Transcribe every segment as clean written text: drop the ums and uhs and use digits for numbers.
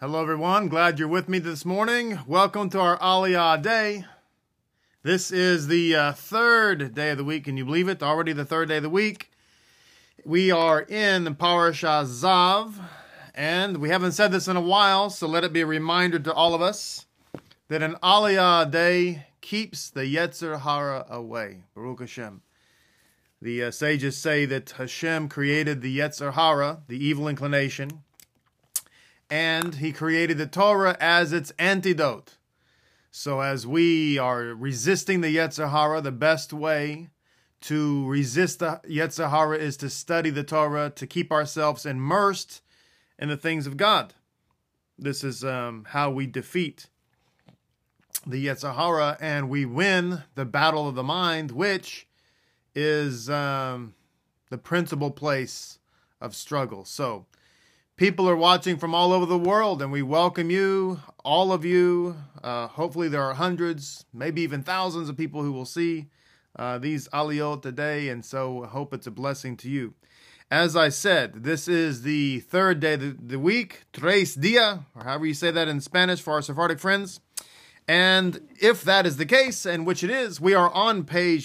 Hello everyone, glad you're with me this morning. Welcome to our Aliyah day. This is the third day of the week. Can you believe it? Already the third day of the week. We are in Parashat Zav, and we haven't said this in a while, so let it be a reminder to all of us that an Aliyah day keeps the Yetzer Hara away. Baruch Hashem. The sages say that Hashem created the Yetzer Hara, the evil inclination, and He created the Torah as its antidote. So as we are resisting the Yetzer Hara, the best way to resist the Yetzer Hara is to study the Torah, to keep ourselves immersed in the things of God. This is how we defeat the Yetzer Hara, and we win the battle of the mind, which is the principal place of struggle. So, people are watching from all over the world, and we welcome you, all of you. Hopefully there are hundreds, maybe even thousands of people who will see these Aliyot today, and so I hope it's a blessing to you. As I said, this is the third day of the week, Tres Dia, or however you say that in Spanish for our Sephardic friends. And if that is the case, and which it is, we are on page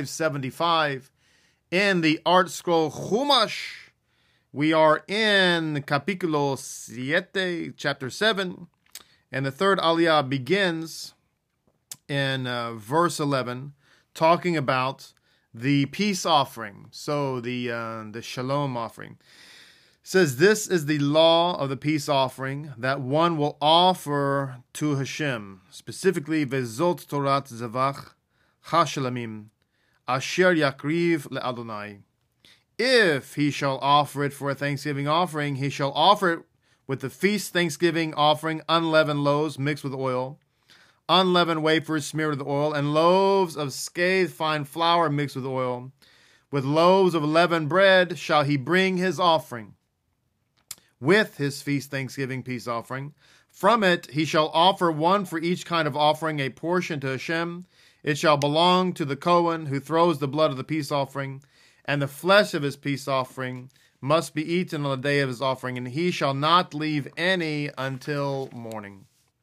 575 in the Art Scroll Chumash. We are in Capítulo 7, chapter 7, and the third Aliyah begins in verse 11, talking about the peace offering, so the shalom offering. It says, this is the law of the peace offering that one will offer to Hashem, specifically Vezot Torat Zavach HaShalamim, Asher Yakriv LeAdonai. If he shall offer it for a thanksgiving offering, he shall offer it with the feast thanksgiving offering, unleavened loaves mixed with oil, unleavened wafers smeared with oil, and loaves of scathed fine flour mixed with oil. With loaves of leavened bread shall he bring his offering, with his feast thanksgiving peace offering. From it he shall offer one for each kind of offering, a portion to Hashem. It shall belong to the Kohen who throws the blood of the peace offering, and the flesh of his peace offering must be eaten on the day of his offering, and he shall not leave any until morning.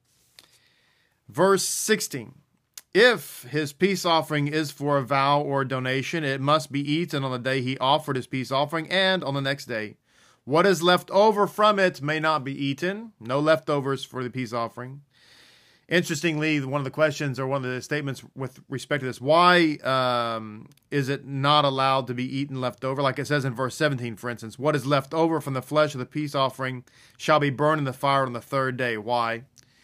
Verse 16. If his peace offering is for a vow or a donation, it must be eaten on the day he offered his peace offering and on the next day. What is left over from it may not be eaten. No leftovers for the peace offering. Interestingly, one of the questions or one of the statements with respect to this, why is it not allowed to be eaten left over? Like it says in verse 17, for instance, what is left over from the flesh of the peace offering shall be burned in the fire on the third day. Why?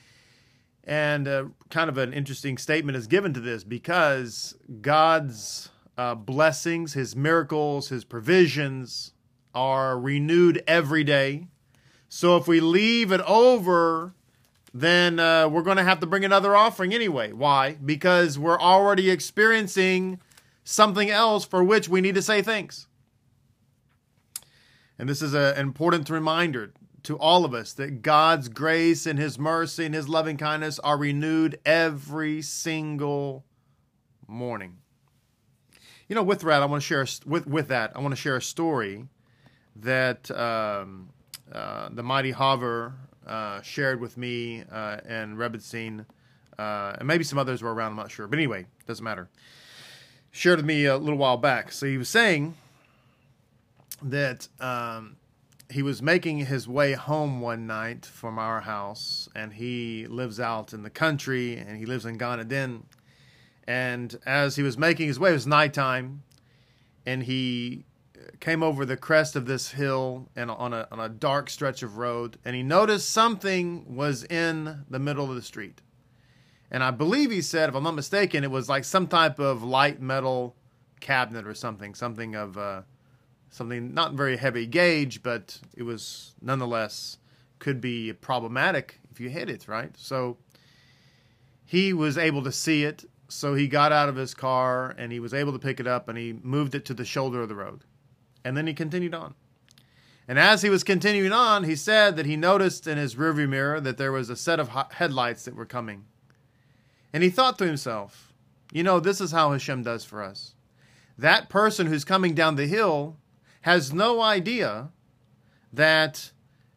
And kind of an interesting statement is given to this because God's blessings, His miracles, His provisions are renewed every day. So if we leave it over, then we're going to have to bring another offering anyway. Why? Because we're already experiencing something else for which we need to say thanks. And this is an important reminder to all of us that God's grace and His mercy and His loving kindness are renewed every single morning. You know, with that, I want to share I want to share a story that the mighty Haver shared with me and Rebbetzin, and maybe some others were around, I'm not sure. But anyway, doesn't matter. Shared with me a little while back. So he was saying that he was making his way home one night from our house, and he lives out in the country, and he lives in Gan Eden. And as he was making his way, it was nighttime, and he came over the crest of this hill and on a dark stretch of road, and he noticed something was in the middle of the street. And I believe he said, if I'm not mistaken, it was like some type of light metal cabinet or something of something not very heavy gauge, but it was nonetheless could be problematic if you hit it, right? So he was able to see it, so he got out of his car and he was able to pick it up and he moved it to the shoulder of the road. And then he continued on. And as he was continuing on, he said that he noticed in his rearview mirror that there was a set of headlights that were coming. And he thought to himself, you know, this is how Hashem does for us. That person who's coming down the hill has no idea that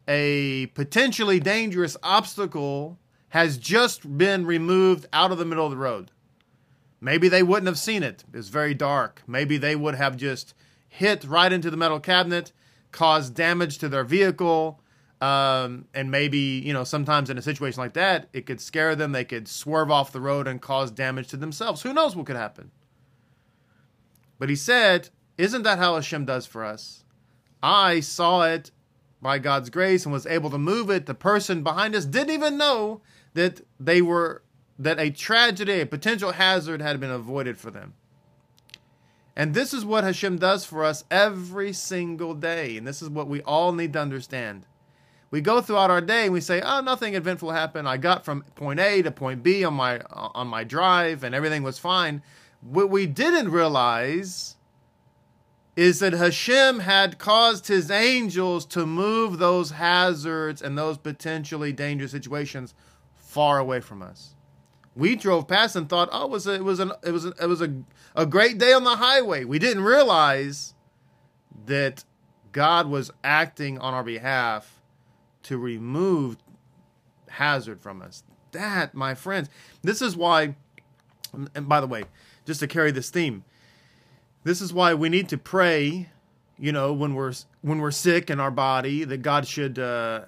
a potentially dangerous obstacle has just been removed out of the middle of the road. Maybe they wouldn't have seen it. It's very dark. Maybe they would have just hit right into the metal cabinet, caused damage to their vehicle, and maybe, sometimes in a situation like that, it could scare them. They could swerve off the road and cause damage to themselves. Who knows what could happen? But he said, isn't that how Hashem does for us? I saw it by God's grace and was able to move it. The person behind us didn't even know that that a tragedy, a potential hazard had been avoided for them. And this is what Hashem does for us every single day. And this is what we all need to understand. We go throughout our day and we say, oh, nothing eventful happened. I got from point A to point B on my drive and everything was fine. What we didn't realize is that Hashem had caused his angels to move those hazards and those potentially dangerous situations far away from us. We drove past and thought, oh, it was a great day on the highway. We didn't realize that God was acting on our behalf to remove hazard from us. That, my friends, this is why, and by the way, just to carry this theme, this is why we need to pray, when we're sick in our body, that God should give us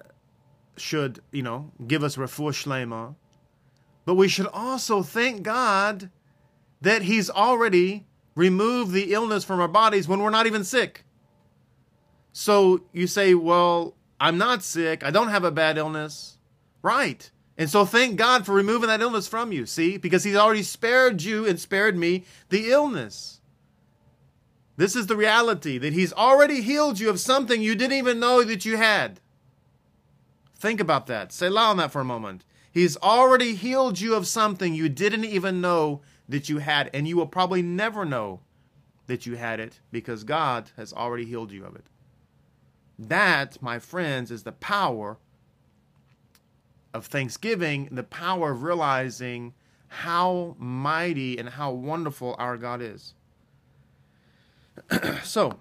refuah shlema. But we should also thank God that he's already removed the illness from our bodies when we're not even sick. So you say, well, I'm not sick. I don't have a bad illness. Right. And so thank God for removing that illness from you, see? Because he's already spared you and spared me the illness. This is the reality, that he's already healed you of something you didn't even know that you had. Think about that. Selah on that for a moment. He's already healed you of something you didn't even know that you had, and you will probably never know that you had it because God has already healed you of it. That, my friends, is the power of thanksgiving, the power of realizing how mighty and how wonderful our God is. So,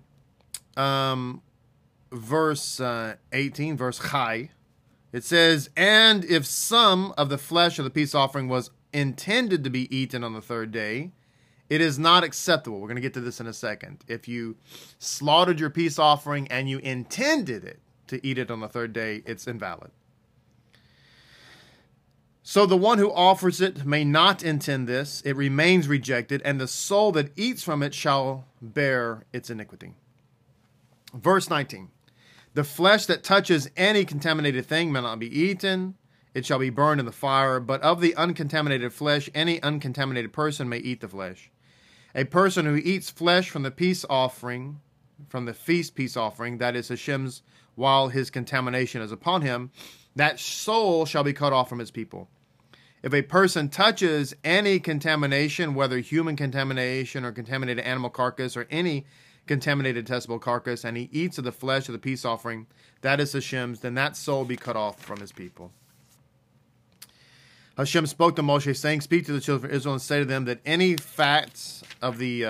verse 18, verse Chai, it says, and if some of the flesh of the peace offering was intended to be eaten on the third day, it is not acceptable. We're going to get to this in a second. If you slaughtered your peace offering and you intended it to eat it on the third day, it's invalid. So the one who offers it may not intend this. It remains rejected, and the soul that eats from it shall bear its iniquity. Verse 19. The flesh that touches any contaminated thing may not be eaten. It shall be burned in the fire. But of the uncontaminated flesh, any uncontaminated person may eat the flesh. A person who eats flesh from the peace offering, from the feast peace offering, that is Hashem's, while his contamination is upon him, that soul shall be cut off from his people. If a person touches any contamination, whether human contamination or contaminated animal carcass or any contaminated detestable carcass, and he eats of the flesh of the peace offering, that is Hashem's, then that soul be cut off from his people. Hashem spoke to Moshe, saying, speak to the children of Israel and say to them that any fats of the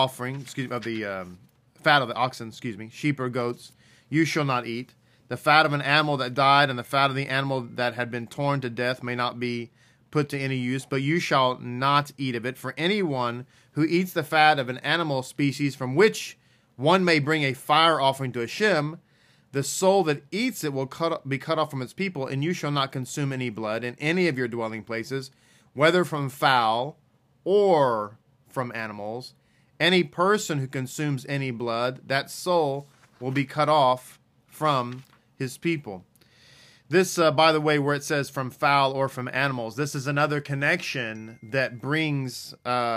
fat of the oxen, sheep or goats, you shall not eat. The fat of an animal that died and the fat of the animal that had been torn to death may not be put to any use, but you shall not eat of it. For anyone who eats the fat of an animal species from which one may bring a fire offering to Hashem, the soul that eats it will be cut off from its people, and you shall not consume any blood in any of your dwelling places, whether from fowl or from animals. Any person who consumes any blood, that soul will be cut off from his people. This, by the way, where it says from fowl or from animals, this is another connection that brings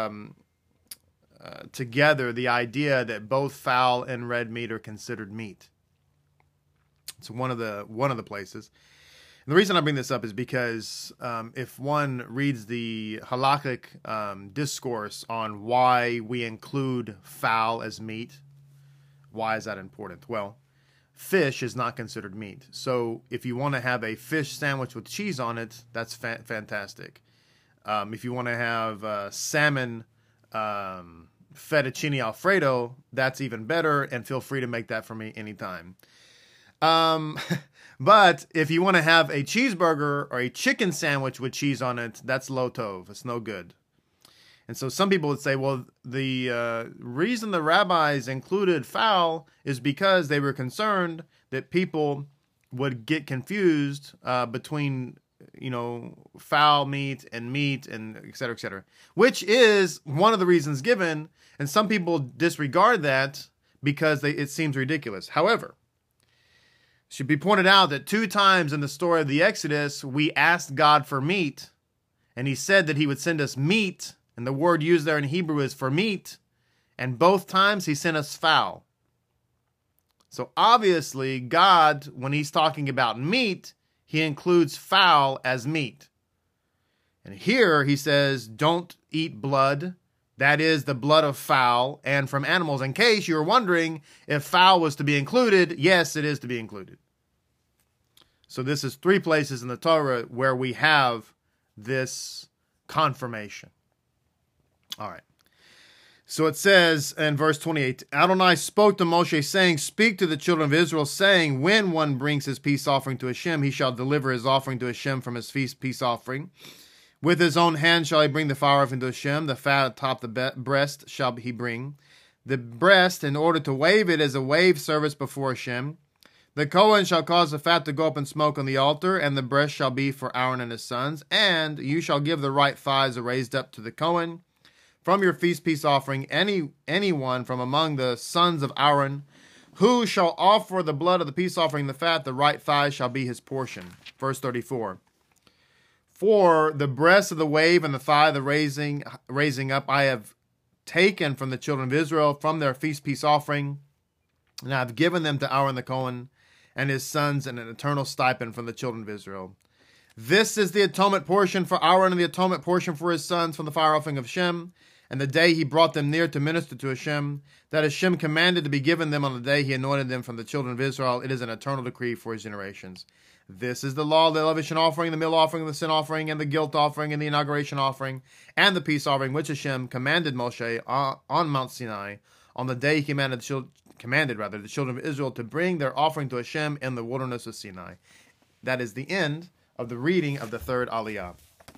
together the idea that both fowl and red meat are considered meat. It's one of the places. And the reason I bring this up is because if one reads the halakhic discourse on why we include fowl as meat, why is that important? Well, fish is not considered meat. So if you want to have a fish sandwich with cheese on it, that's fantastic. If you want to have salmon fettuccine alfredo, that's even better, and feel free to make that for me anytime. But if you want to have a cheeseburger or a chicken sandwich with cheese on it, that's lo tov. It's no good. And so some people would say, well, the reason the rabbis included fowl is because they were concerned that people would get confused between, fowl meat and et cetera, which is one of the reasons given. And some people disregard that because it seems ridiculous. However, it should be pointed out that 2 times in the story of the Exodus, we asked God for meat, and he said that he would send us meat, and the word used there in Hebrew is for meat, and both times he sent us fowl. So obviously, God, when he's talking about meat, he includes fowl as meat. And here he says, don't eat blood. That is the blood of fowl and from animals. In case you were wondering if fowl was to be included, yes, it is to be included. So this is 3 places in the Torah where we have this confirmation. All right. So it says in verse 28, Adonai spoke to Moshe, saying, speak to the children of Israel, saying, when one brings his peace offering to Hashem, he shall deliver his offering to Hashem from his feast peace offering. With his own hand shall he bring the fire offering to Hashem. The fat atop the breast shall he bring. The breast, in order to wave it, is a wave service before Hashem. The Kohen shall cause the fat to go up in smoke on the altar, and the breast shall be for Aaron and his sons. And you shall give the right thighs raised up to the Kohen. From your feast peace offering, anyone from among the sons of Aaron, who shall offer the blood of the peace offering, the fat, the right thigh shall be his portion. Verse 34. For the breast of the wave and the thigh, the raising up, I have taken from the children of Israel from their feast peace offering, and I have given them to Aaron the Kohen and his sons an eternal stipend from the children of Israel. This is the atonement portion for Aaron and the atonement portion for his sons from the fire offering of Hashem. And the day he brought them near to minister to Hashem, that Hashem commanded to be given them on the day he anointed them from the children of Israel, it is an eternal decree for his generations. This is the law of the elevation offering, the meal offering, the sin offering, and the guilt offering, and the inauguration offering, and the peace offering, which Hashem commanded Moshe on Mount Sinai, on the day he commanded the children of Israel to bring their offering to Hashem in the wilderness of Sinai. That is the end of the reading of the 3rd Aliyah.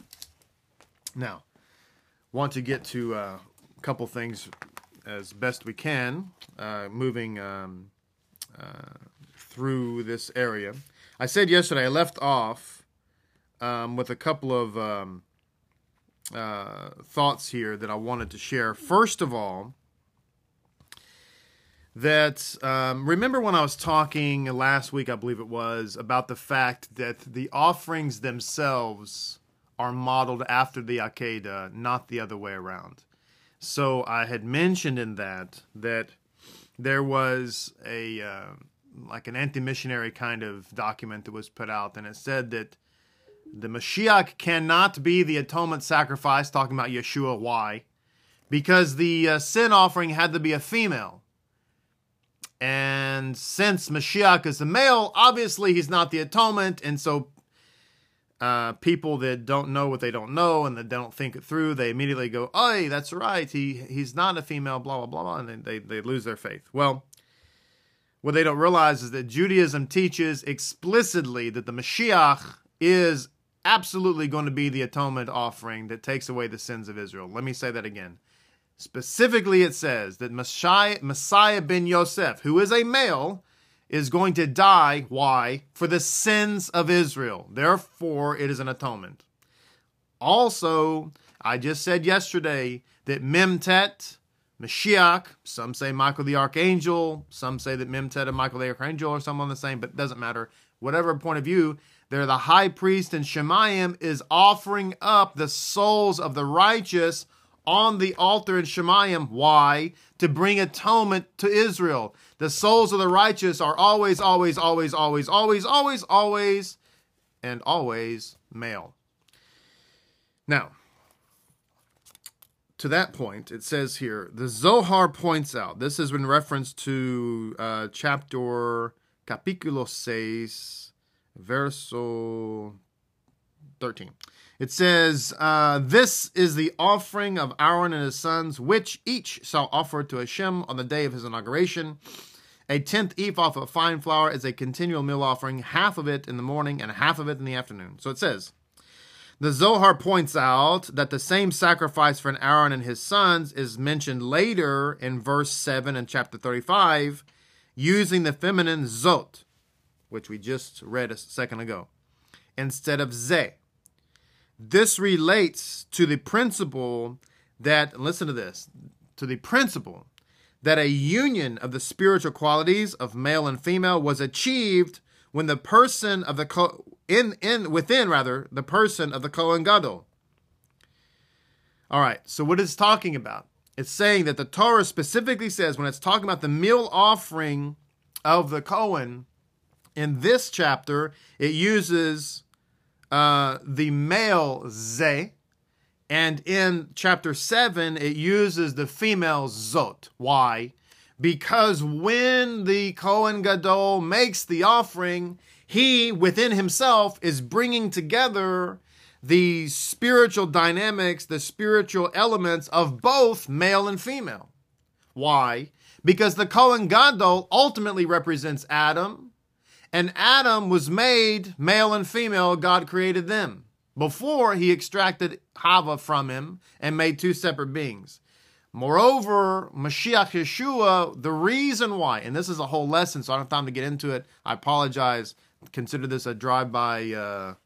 Now, want to get to a couple things as best we can, moving through this area. I said yesterday I left off with a couple of thoughts here that I wanted to share. First of all, that remember when I was talking last week, I believe it was, about the fact that the offerings themselves are modeled after the Akedah, not the other way around. So I had mentioned in that there was like an anti-missionary kind of document that was put out, and it said that the Mashiach cannot be the atonement sacrifice, talking about Yeshua. Why? Because the sin offering had to be a female. And since Mashiach is a male, obviously he's not the atonement, and so people that don't know what they don't know and that don't think it through, they immediately go, "Oh, that's right, he's not a female, blah, blah, blah, blah," and they lose their faith. Well, what they don't realize is that Judaism teaches explicitly that the Mashiach is absolutely going to be the atonement offering that takes away the sins of Israel. Let me say that again. Specifically, it says that Messiah ben Yosef, who is a male, is going to die. Why? For the sins of Israel. Therefore, it is an atonement. Also, I just said yesterday that Memtet, Mashiach, some say Michael the Archangel, some say that Memtet and Michael the Archangel are someone the same, but it doesn't matter. Whatever point of view, they're the high priest, and Shemayim is offering up the souls of the righteous on the altar in Shemayim. Why? To bring atonement to Israel. The souls of the righteous are always, always, always, always, always, always, always, and always male. Now, to that point, it says here, the Zohar points out, this is in reference to chapter capítulo 6, verso 13. It says, this is the offering of Aaron and his sons, which each shall offer to Hashem on the day of his inauguration. A 10th ephah of fine flour is a continual meal offering, half of it in the morning and half of it in the afternoon. So it says, the Zohar points out that the same sacrifice for an Aaron and his sons is mentioned later in verse 7 in chapter 35, using the feminine zot, which we just read a second ago, instead of ze. This relates to the principle that, listen to this, to the principle that a union of the spiritual qualities of male and female was achieved when the person of the the person of the Kohen Gadol. All right, so what it's talking about? It's saying that the Torah specifically says, when it's talking about the meal offering of the Kohen, in this chapter, it uses the male ze, and in chapter 7, it uses the female zot. Why? Because when the Kohen Gadol makes the offering, he, within himself, is bringing together the spiritual dynamics, the spiritual elements of both male and female. Why? Because the Kohen Gadol ultimately represents Adam, and Adam was made male and female. God created them before he extracted Hava from him and made two separate beings. Moreover, Mashiach Yeshua, the reason why, and this is a whole lesson, so I don't have time to get into it. I apologize. Consider this a drive-by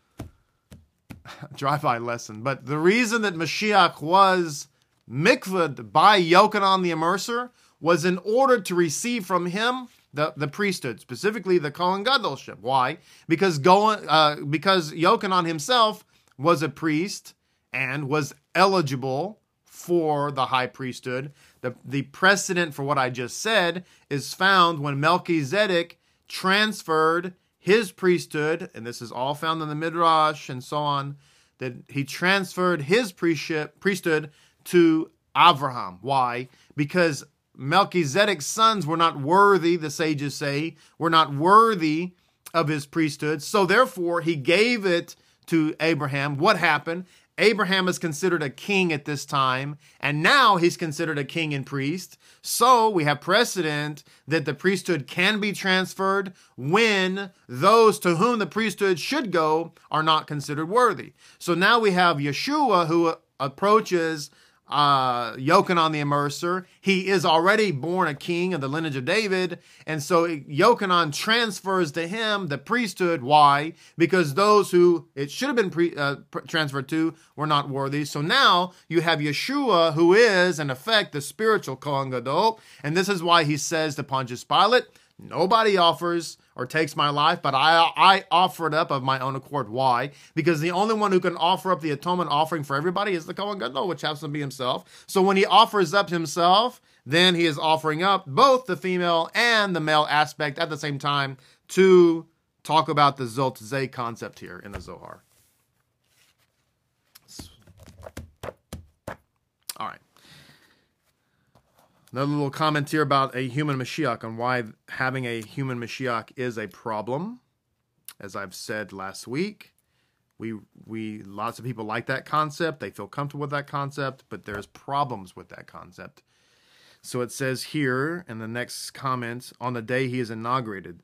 lesson. But the reason that Mashiach was mikvahd by Yochanan the Immerser was in order to receive from him the priesthood, specifically the Kohen Gadolship. Why? Because Yochanan himself was a priest and was eligible for the high priesthood. The precedent for what I just said is found when Melchizedek transferred his priesthood, and this is all found in the Midrash and so on, that he transferred his priesthood to Abraham. Why? Because Melchizedek's sons were not worthy, the sages say, were not worthy of his priesthood. So therefore, he gave it to Abraham. What happened? Abraham is considered a king at this time, and now he's considered a king and priest. So we have precedent that the priesthood can be transferred when those to whom the priesthood should go are not considered worthy. So now we have Yeshua who approaches Yochanan the Immerser. He is already born a king of the lineage of David, and so Yochanan transfers to him the priesthood. Why? Because those who it should have been transferred to were not worthy. So now you have Yeshua, who is in effect the spiritual Kohen Gadol, and this is why he says to Pontius Pilate, nobody offers or takes my life, but I offer it up of my own accord. Why? Because the only one who can offer up the atonement offering for everybody is the Kohen Gadol, which happens to be himself. So when he offers up himself, then he is offering up both the female and the male aspect at the same time to talk about the Zot Zeh concept here in the Zohar. All right. Another little comment here about a human Mashiach and why having a human Mashiach is a problem. As I've said last week, lots of people like that concept. They feel comfortable with that concept, but there's problems with that concept. So it says here in the next comment, on the day he is inaugurated,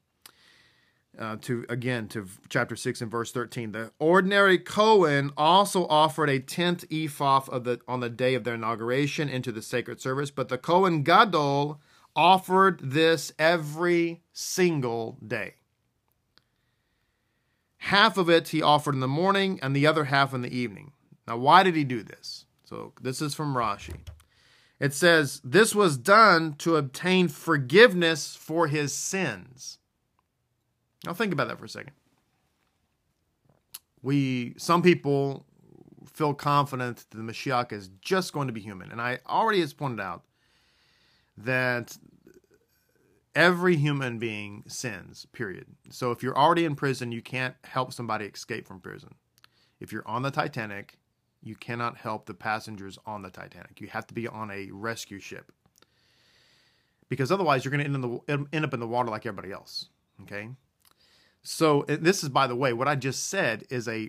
to chapter 6 and verse 13. The ordinary Cohen also offered a 10th ephah on the day of their inauguration into the sacred service, but the Kohen Gadol offered this every single day. Half of it he offered in the morning and the other half in the evening. Now, why did he do this? So this is from Rashi. It says, this was done to obtain forgiveness for his sins. Now think about that for a second. Some people feel confident that the Mashiach is just going to be human. And I already has pointed out that every human being sins, period. So if you're already in prison, you can't help somebody escape from prison. If you're on the Titanic, you cannot help the passengers on the Titanic. You have to be on a rescue ship. Because otherwise you're going to end up in the water like everybody else. Okay? So this is, by the way, what I just said is a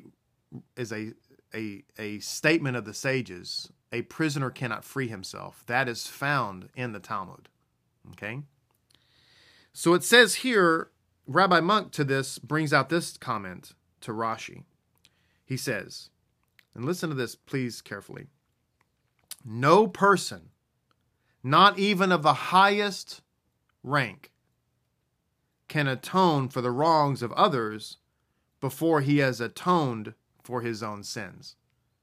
statement of the sages. A prisoner cannot free himself. That is found in the Talmud. Okay? So it says here, Rabbi Monk to this brings out this comment to Rashi. He says, and listen to this please carefully, no person, not even of the highest rank, can atone for the wrongs of others before he has atoned for his own sins.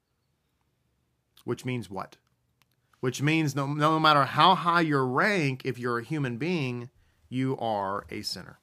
Which means what? Which means no matter how high your rank, if you're a human being, you are a sinner.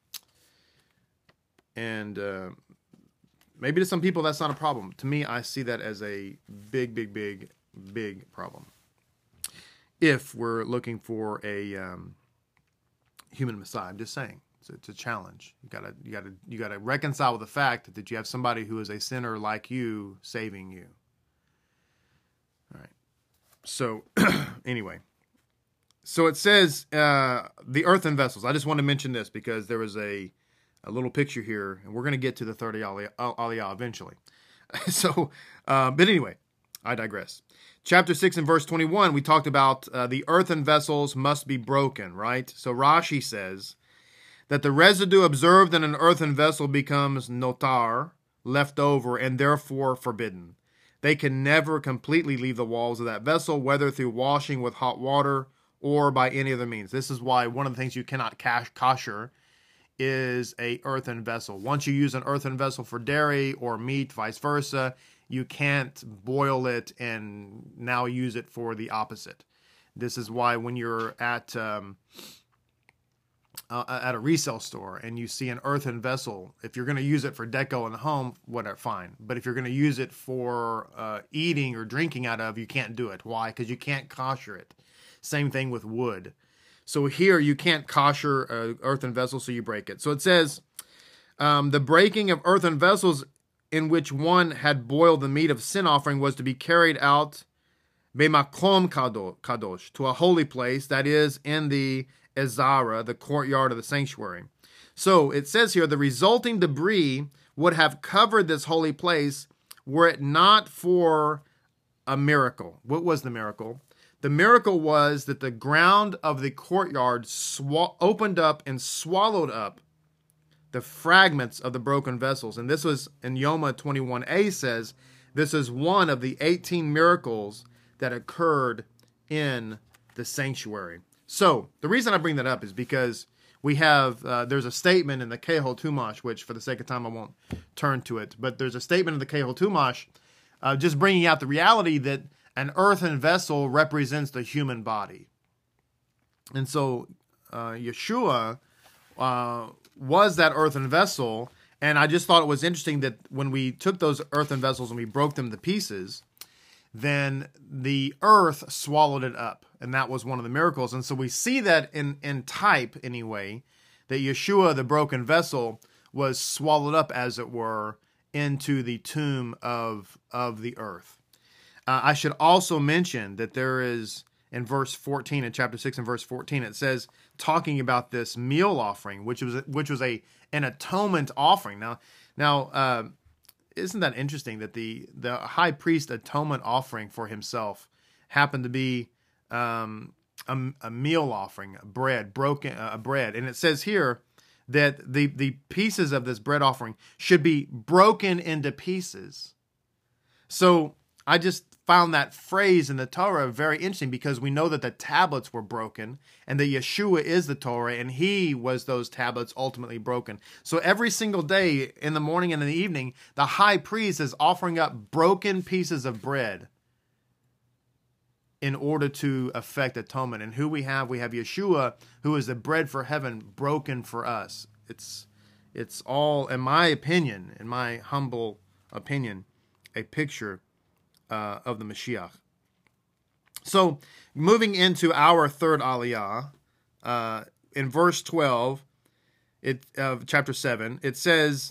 And maybe to some people that's not a problem. To me, I see that as a big, big, big, big problem. If we're looking for a human Messiah, I'm just saying. It's a challenge. You gotta reconcile with the fact that you have somebody who is a sinner like you saving you. All right. So anyway, so it says the earthen vessels. I just want to mention this because there was a little picture here, and we're going to get to the third Aliyah eventually. So, but anyway, I digress. Chapter 6 and verse 21, we talked about the earthen vessels must be broken, right? So Rashi says that the residue observed in an earthen vessel becomes notar, left over, and therefore forbidden. They can never completely leave the walls of that vessel, whether through washing with hot water or by any other means. This is why one of the things you cannot kosher is a earthen vessel. Once you use an earthen vessel for dairy or meat, vice versa, you can't boil it and now use it for the opposite. This is why when you're at a resale store and you see an earthen vessel, if you're going to use it for deco in the home, whatever, fine. But if you're going to use it for eating or drinking out of, you can't do it. Why? Because you can't kosher it. Same thing with wood. So here you can't kosher an earthen vessel, so you break it. So it says, the breaking of earthen vessels in which one had boiled the meat of sin offering was to be carried out b'makom kadosh, to a holy place, that is, in the Ezara, the courtyard of the sanctuary. So it says here, the resulting debris would have covered this holy place were it not for a miracle. What was the miracle? The miracle was that the ground of the courtyard opened up and swallowed up the fragments of the broken vessels. And this was, in Yoma 21a says, this is one of the 18 miracles that occurred in the sanctuary. So, the reason I bring that up is because we have, there's a statement in the Kehol Tumash, which for the sake of time I won't turn to it, but there's a statement in the Kehol Tumash just bringing out the reality that an earthen vessel represents the human body. And so, Yeshua was that earthen vessel, and I just thought it was interesting that when we took those earthen vessels and we broke them to pieces, then the earth swallowed it up. And that was one of the miracles. And so we see that in type, anyway, that Yeshua, the broken vessel, was swallowed up, as it were, into the tomb of the earth. I should also mention that there is, in verse 14, in chapter 6 and verse 14, it says, talking about this meal offering, which was an atonement offering. Now, isn't that interesting that the high priest atonement offering for himself happened to be a meal offering, bread, bread. And it says here that the pieces of this bread offering should be broken into pieces. So I just found that phrase in the Torah very interesting, because we know that the tablets were broken and that Yeshua is the Torah and he was those tablets ultimately broken. So every single day, in the morning and in the evening, the high priest is offering up broken pieces of bread in order to effect atonement. And who we have Yeshua, who is the bread for heaven, broken for us. It's all, in my opinion, in my humble opinion, a picture of the Mashiach. So, moving into our third Aliyah, in verse 12 of chapter 7, it says,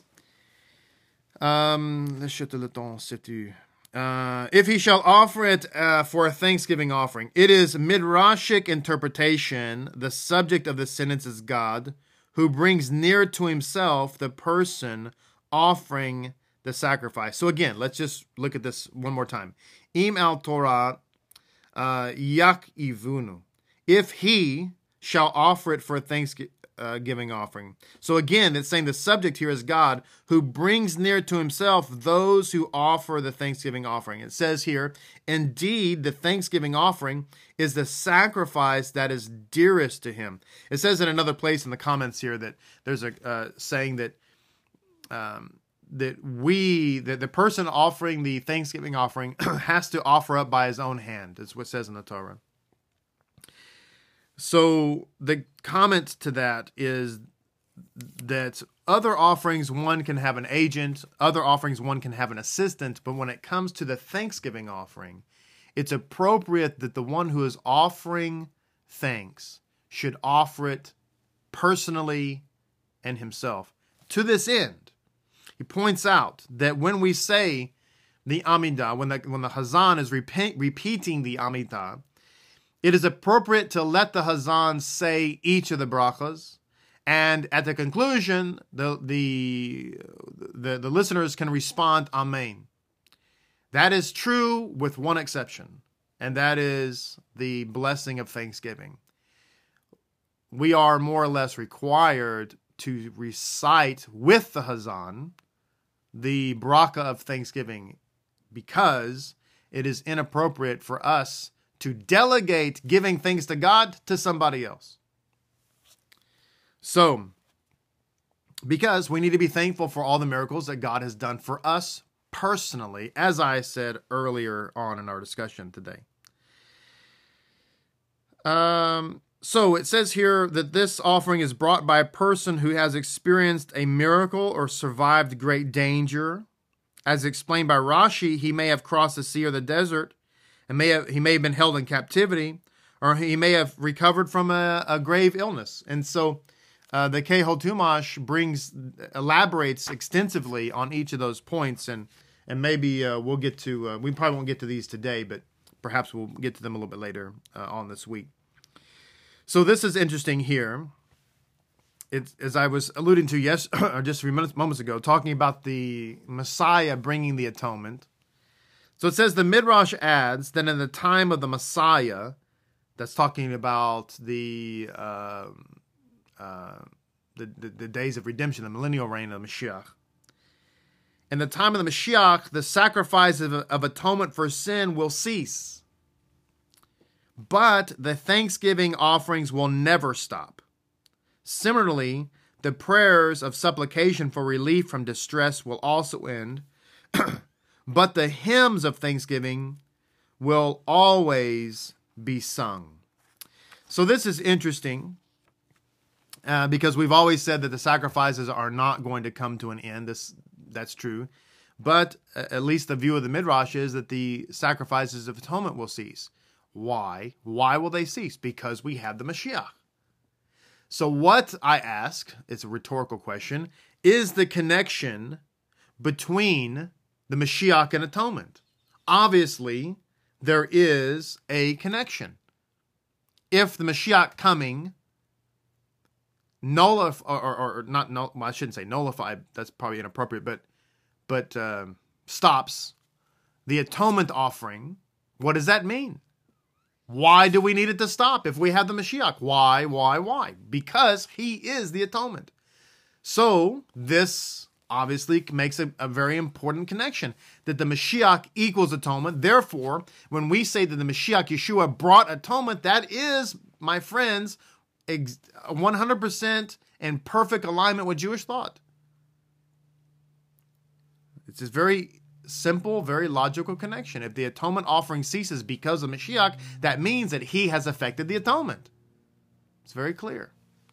if he shall offer it for a thanksgiving offering, it is midrashic interpretation. The subject of the sentence is God, who brings near to himself the person offering the sacrifice. So again, let's just look at this one more time. Im al Torah yak ivunu. If he shall offer it for a giving offering. So again, it's saying the subject here is God, who brings near to himself those who offer the thanksgiving offering. It says here, indeed, the thanksgiving offering is the sacrifice that is dearest to him. It says in another place in the comments here that there's a saying that that the person offering the thanksgiving offering has to offer up by his own hand. That's what it says in the Torah. So the comment to that is that other offerings, one can have an agent. Other offerings, one can have an assistant. But when it comes to the thanksgiving offering, it's appropriate that the one who is offering thanks should offer it personally and himself. To this end, he points out that when we say the Amidah, when the Hazan is repeating the Amidah, it is appropriate to let the Hazan say each of the brachas, and at the conclusion, the listeners can respond Amen. That is true with one exception, and that is the blessing of thanksgiving. We are more or less required to recite with the Hazan the bracha of thanksgiving, because it is inappropriate for us to delegate giving things to God to somebody else. So, because we need to be thankful for all the miracles that God has done for us personally, as I said earlier on in our discussion today. So it says here that this offering is brought by a person who has experienced a miracle or survived great danger. As explained by Rashi, he may have crossed the sea or the desert, and he may have been held in captivity, or he may have recovered from a grave illness. And so the Kehot Tumash elaborates extensively on each of those points, and maybe we'll get to, we probably won't get to these today, but perhaps we'll get to them a little bit later on this week. So this is interesting here. It's, as I was alluding to just a few moments ago, talking about the Messiah bringing the atonement. So it says the Midrash adds that in the time of the Messiah, that's talking about the days of redemption, the millennial reign of Mashiach. In the time of the Mashiach, the sacrifice of atonement for sin will cease. But the thanksgiving offerings will never stop. Similarly, the prayers of supplication for relief from distress will also end, but the hymns of thanksgiving will always be sung. So this is interesting because we've always said that the sacrifices are not going to come to an end. That's true. But at least the view of the Midrash is that the sacrifices of atonement will cease. Why? Why will they cease? Because we have the Mashiach. So what I ask, it's a rhetorical question, is the connection between the Mashiach and atonement? Obviously, there is a connection. If the Mashiach coming I shouldn't say nullify, that's probably inappropriate, but stops the atonement offering, what does that mean? Why do we need it to stop if we have the Mashiach? Why? Because he is the atonement. So this obviously makes a very important connection, that the Mashiach equals atonement. Therefore, when we say that the Mashiach Yeshua brought atonement, that is, my friends, 100% in perfect alignment with Jewish thought. It's just very simple, very logical connection. If the atonement offering ceases because of Mashiach, that means that he has affected the atonement. It's very clear.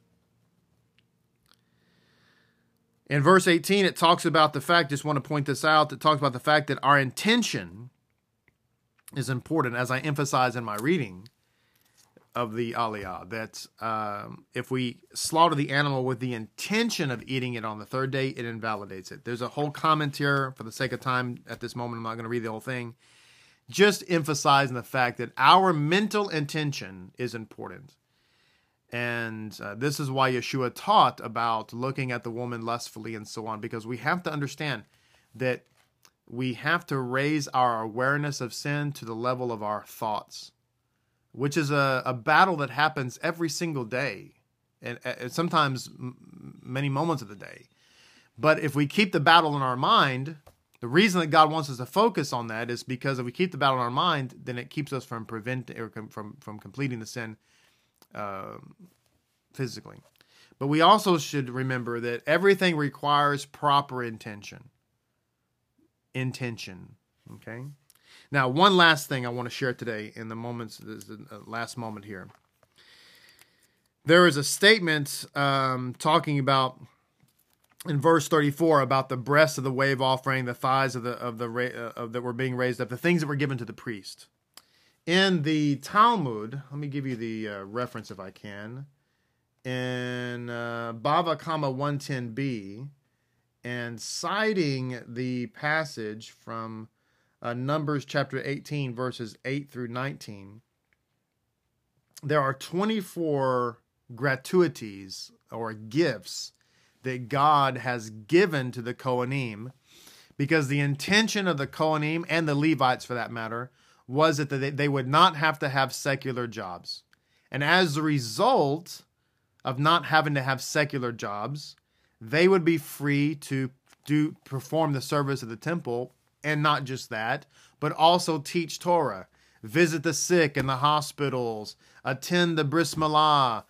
In verse 18, it talks about the fact, just want to point this out, it talks about the fact that our intention is important, as I emphasize in my reading of the Aliyah, that if we slaughter the animal with the intention of eating it on the third day, it invalidates it. There's a whole comment here. For the sake of time at this moment, I'm not going to read the whole thing. Just emphasizing the fact that our mental intention is important. And this is why Yeshua taught about looking at the woman lustfully and so on, because we have to understand that we have to raise our awareness of sin to the level of our thoughts, which is a battle that happens every single day and sometimes many moments of the day. But if we keep the battle in our mind, the reason that God wants us to focus on that is because if we keep the battle in our mind, then it keeps us from preventing or from completing the sin physically. But we also should remember that everything requires proper intention. Okay? Now, one last thing I want to share today in the moments, this is the last moment here. There is a statement talking about, in verse 34, about the breast of the wave offering, the thighs that were being raised up, the things that were given to the priest. In the Talmud, let me give you the reference if I can. In Bava Kama 110b, and citing the passage from Numbers chapter 18, verses 8 through 19, there are 24 gratuities or gifts that God has given to the Kohanim, because the intention of the Kohanim and the Levites, for that matter, was that they would not have to have secular jobs. And as a result of not having to have secular jobs, they would be free to perform the service of the temple, and not just that, but also teach Torah, visit the sick in the hospitals, attend the bris milah,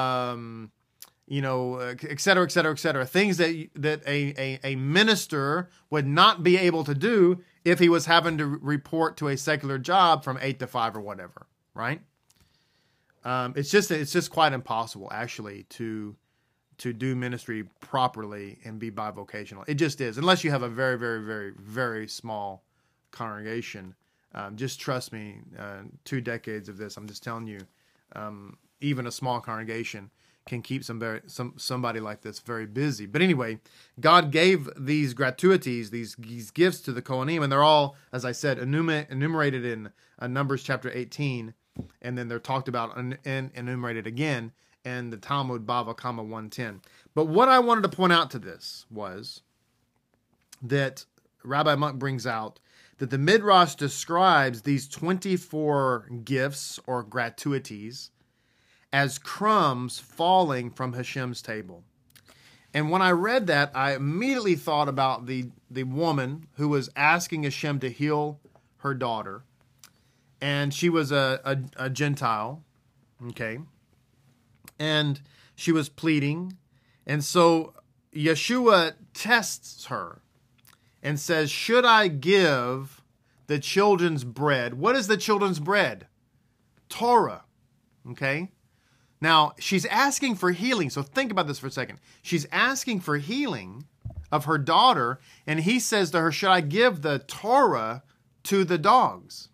et cetera, et cetera, et cetera. Things that a minister would not be able to do if he was having to report to a secular job from 8 to 5 or whatever, right? It's just quite impossible, actually, to do ministry properly and be bivocational. It just is, unless you have a very, very, very, very small congregation. Just trust me, 2 decades of this, I'm just telling you, even a small congregation can keep somebody like this very busy. But anyway, God gave these gratuities, these gifts to the Kohanim, and they're all, as I said, enumerated in Numbers chapter 18, and then they're talked about and enumerated again in the Talmud Bava Kama 110. But what I wanted to point out to this was that Rabbi Munk brings out that the Midrash describes these 24 gifts or gratuities as crumbs falling from Hashem's table. And when I read that, I immediately thought about the woman who was asking Hashem to heal her daughter. And she was a Gentile, okay? And she was pleading. And so Yeshua tests her and says, should I give the children's bread? What is the children's bread? Torah, okay? Now, she's asking for healing. So think about this for a second. She's asking for healing of her daughter, and he says to her, should I give the Torah to the dogs?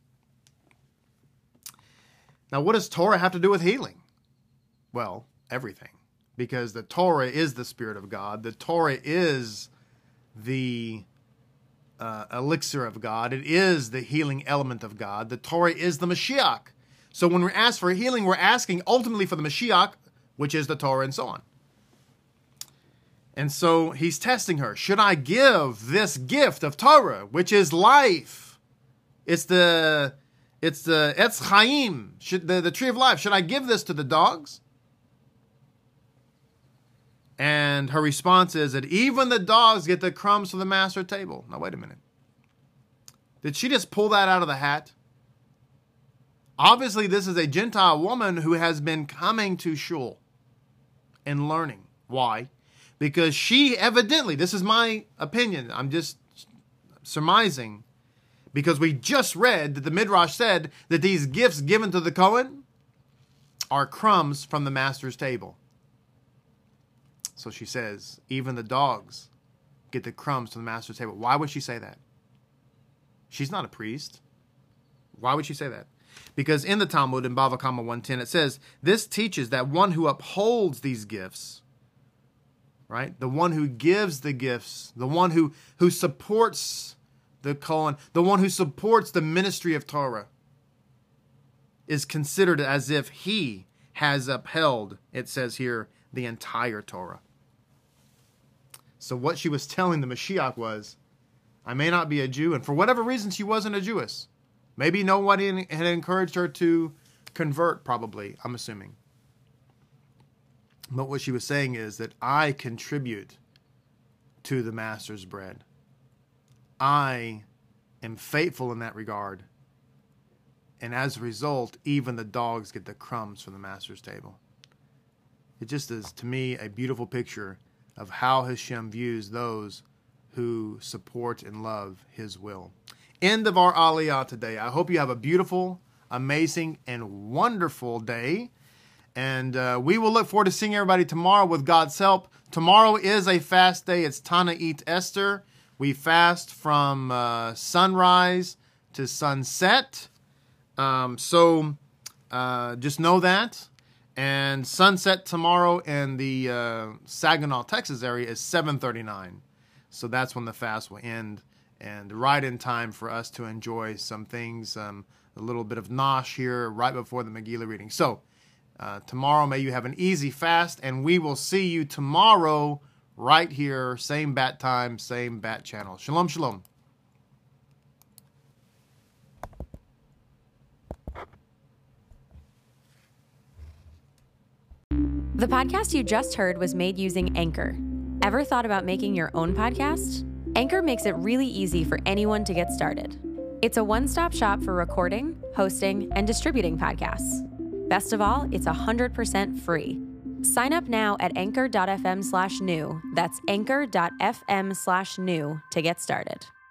Now, what does Torah have to do with healing? Well, everything. Because the Torah is the Spirit of God. The Torah is the elixir of God. It is the healing element of God. The Torah is the Mashiach. So when we're asked for healing, we're asking ultimately for the Mashiach, which is the Torah, and so on. And so he's testing her. Should I give this gift of Torah, which is life? It's the Etz Chaim, the tree of life. Should I give this to the dogs? And her response is that even the dogs get the crumbs from the master table. Now, wait a minute. Did she just pull that out of the hat? Obviously, this is a Gentile woman who has been coming to shul and learning. Why? Because she evidently, this is my opinion, I'm just surmising, because we just read that the Midrash said that these gifts given to the Kohen are crumbs from the master's table. So she says, even the dogs get the crumbs from the master's table. Why would she say that? She's not a priest. Why would she say that? Because in the Talmud, in Bava Kama 110, it says, this teaches that one who upholds these gifts, right? The one who gives the gifts, the one who supports the Kohen, the one who supports the ministry of Torah, is considered as if he has upheld, it says here, the entire Torah. So what she was telling the Mashiach was, I may not be a Jew, and for whatever reason she wasn't a Jewess. Maybe nobody had encouraged her to convert, probably, I'm assuming. But what she was saying is that I contribute to the master's bread. I am faithful in that regard. And as a result, even the dogs get the crumbs from the master's table. It just is, to me, a beautiful picture of how Hashem views those who support and love his will. End of our Aliyah today. I hope you have a beautiful, amazing, and wonderful day. And we will look forward to seeing everybody tomorrow with God's help. Tomorrow is a fast day. It's Tana'it Esther. We fast from sunrise to sunset. So just know that. And sunset tomorrow in the Saginaw, Texas area is 7:39. So that's when the fast will end. And right in time for us to enjoy some things, a little bit of nosh here right before the Megillah reading. So tomorrow, may you have an easy fast, and we will see you tomorrow right here, same bat time, same bat channel. Shalom, shalom. The podcast you just heard was made using Anchor. Ever thought about making your own podcast? Anchor makes it really easy for anyone to get started. It's a one-stop shop for recording, hosting, and distributing podcasts. Best of all, it's 100% free. Sign up now at anchor.fm/new. That's anchor.fm/new to get started.